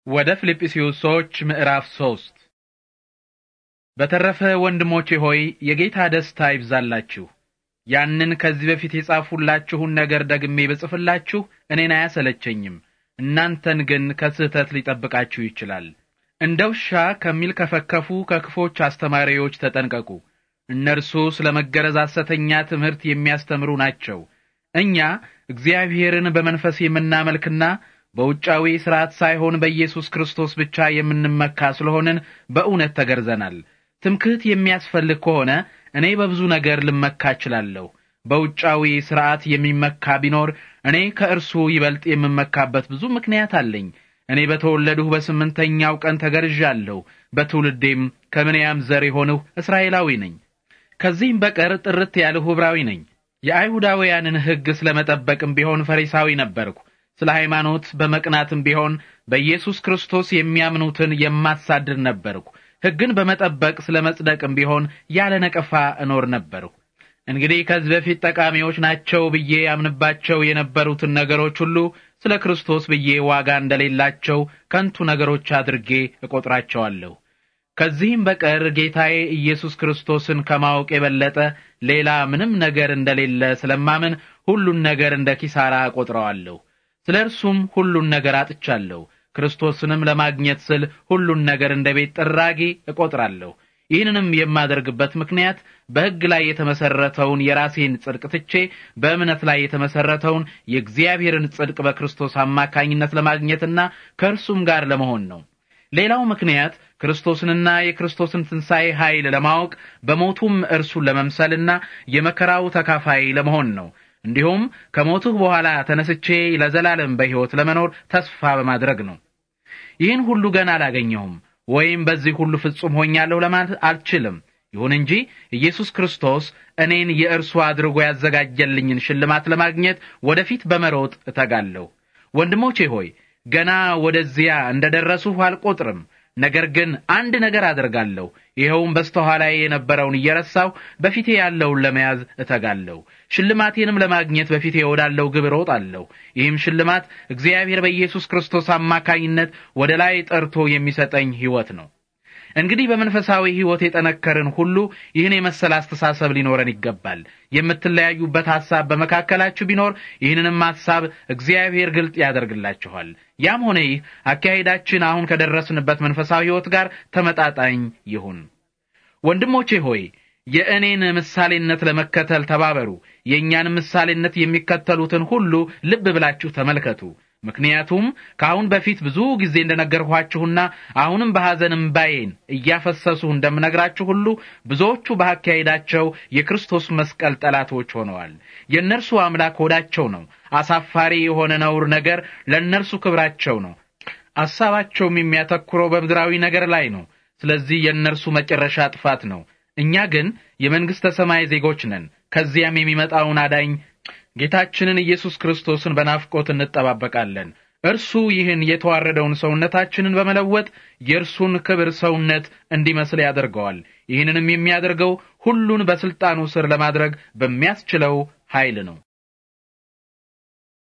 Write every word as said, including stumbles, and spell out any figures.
ወደ ፊልጵስዩስ ሰዎች ምዕራፍ ሶስት በተረፈ ወንድሞቼ ሆይ የጌታ ደስታ ይብዛላችሁ። ያንን ከዚህ በፊት የጻፉላችሁን ነገር ደግሜ በጽፍላችሁ እኔን አያሰለቸኝም። እናንተን ግን ከስህተት ሊጠብቃችሁ ይችላል። እንደ ውሻ ከሚልከፈከፉ ከክፎች አስተማሪዎች ተጠንቀቁ። እነርሱ ስለ መገረዝ ሐሰተኛ ትምህርት የሚያስተምሩ ናቸው። እኛ እግዚአብሔርን በመንፈስ የምናመልክና በውጫዊ ሥርዓት ሳይሆን በኢየሱስ ክርስቶስ ብቻ የምንመካ ስለሆንን በእውነት ተገርዘናል። ትምክህት የሚያስፈልግ ከሆነ እኔ በብዙ ነገር ልመካ እችላለሁ። በውጫዊ ሥርዓት የሚመካ ቢኖር እኔ ከእርሱ ይበልጥ የምመካበት ብዙ ምክንያት አለኝ። እኔ በተወለድሁ በስምንተኛው ቀን ተገርዣለሁ። በትውልዴም ከምንያም ዘር የሆንሁ እስራኤላዊ ነኝ። ከዚህም በቀር ጥርት ያልሁ ዕብራዊ ነኝ። የአይሁዳውያንን ሕግ ስለመጠበቅም ቢሆን ፈሪሳዊ ነበርኩ። ስለ ሃይማኖት በመቅናትም ቢሆን በኢየሱስ ክርስቶስ የሚያምኑትን የማሳድድ ነበርኩ። ሕግን በመጠበቅ ስለ መጽደቅም ቢሆን ያለ ነቀፋ እኖር ነበርኩ። እንግዲህ ከዚህ በፊት ጠቃሚዎች ናቸው ብዬ ያምንባቸው የነበሩትን ነገሮች ሁሉ ስለ ክርስቶስ ብዬ ዋጋ እንደሌላቸው ከንቱ ነገሮች አድርጌ እቆጥራቸዋለሁ። ከዚህም በቀር ጌታዬ ኢየሱስ ክርስቶስን ከማወቅ የበለጠ ሌላ ምንም ነገር እንደሌለ ስለማምን ሁሉን ነገር እንደ ኪሳራ እቆጥረዋለሁ። ስለ እርሱም ሁሉን ነገር አጥቻለሁ። ክርስቶስንም ለማግኘት ስል ሁሉን ነገር እንደ ቤት ጥራጊ እቆጥራለሁ። ይህንንም የማደርግበት ምክንያት በሕግ ላይ የተመሰረተውን የራሴን ጽድቅ ትቼ በእምነት ላይ የተመሰረተውን የእግዚአብሔርን ጽድቅ በክርስቶስ አማካኝነት ለማግኘትና ከእርሱም ጋር ለመሆን ነው። ሌላው ምክንያት ክርስቶስንና የክርስቶስን ትንሣኤ ኃይል ለማወቅ በሞቱም እርሱን ለመምሰልና የመከራው ተካፋይ ለመሆን ነው። እንዲሁም ከሞትሁ በኋላ ተነስቼ ለዘላለም በሕይወት ለመኖር ተስፋ በማድረግ ነው። ይህን ሁሉ ገና አላገኘሁም ወይም በዚህ ሁሉ ፍጹም ሆኛለሁ ለማለት አልችልም። ይሁን እንጂ ኢየሱስ ክርስቶስ እኔን የእርሱ አድርጎ ያዘጋጀልኝን ሽልማት ለማግኘት ወደፊት በመሮጥ እተጋለሁ። ወንድሞቼ ሆይ ገና ወደዚያ እንደደረስሁ አልቆጥርም። ነገር ግን አንድ ነገር አደርጋለሁ፣ ይኸውም በስተኋላዬ የነበረውን እየረሳሁ በፊቴ ያለውን ለመያዝ እተጋለሁ። ሽልማቴንም ለማግኘት በፊቴ ወዳለው ግብ እሮጣለሁ። ይህም ሽልማት እግዚአብሔር በኢየሱስ ክርስቶስ አማካኝነት ወደ ላይ ጠርቶ የሚሰጠኝ ሕይወት ነው። እንግዲህ በመንፈሳዊ ሕይወት የጠነከርን ሁሉ ይህን የመሰለ አስተሳሰብ ሊኖረን ይገባል። የምትለያዩበት ሐሳብ በመካከላችሁ ቢኖር ይህንንም ሐሳብ እግዚአብሔር ግልጥ ያደርግላችኋል። ያም ሆነ ይህ አካሄዳችን አሁን ከደረስንበት መንፈሳዊ ሕይወት ጋር ተመጣጣኝ ይሁን። ወንድሞቼ ሆይ የእኔን ምሳሌነት ለመከተል ተባበሩ። የእኛን ምሳሌነት የሚከተሉትን ሁሉ ልብ ብላችሁ ተመልከቱ። ምክንያቱም ከአሁን በፊት ብዙ ጊዜ እንደነገርኋችሁና አሁንም በሐዘን እንባዬን እያፈሰሱ እንደምነግራችሁ ሁሉ ብዙዎቹ በአካሄዳቸው የክርስቶስ መስቀል ጠላቶች ሆነዋል። የእነርሱ አምላክ ሆዳቸው ነው። አሳፋሪ የሆነ ነውር ነገር ለእነርሱ ክብራቸው ነው። ሐሳባቸውም የሚያተኩረው በምድራዊ ነገር ላይ ነው። ስለዚህ የእነርሱ መጨረሻ ጥፋት ነው። እኛ ግን የመንግሥተ ሰማይ ዜጎች ነን። ከዚያም የሚመጣውን አዳኝ ጌታችንን ኢየሱስ ክርስቶስን በናፍቆት እንጠባበቃለን። እርሱ ይህን የተዋረደውን ሰውነታችንን በመለወጥ የእርሱን ክብር ሰውነት እንዲመስል ያደርገዋል። ይህንንም የሚያደርገው ሁሉን በስልጣኑ ስር ለማድረግ በሚያስችለው ኃይል ነው።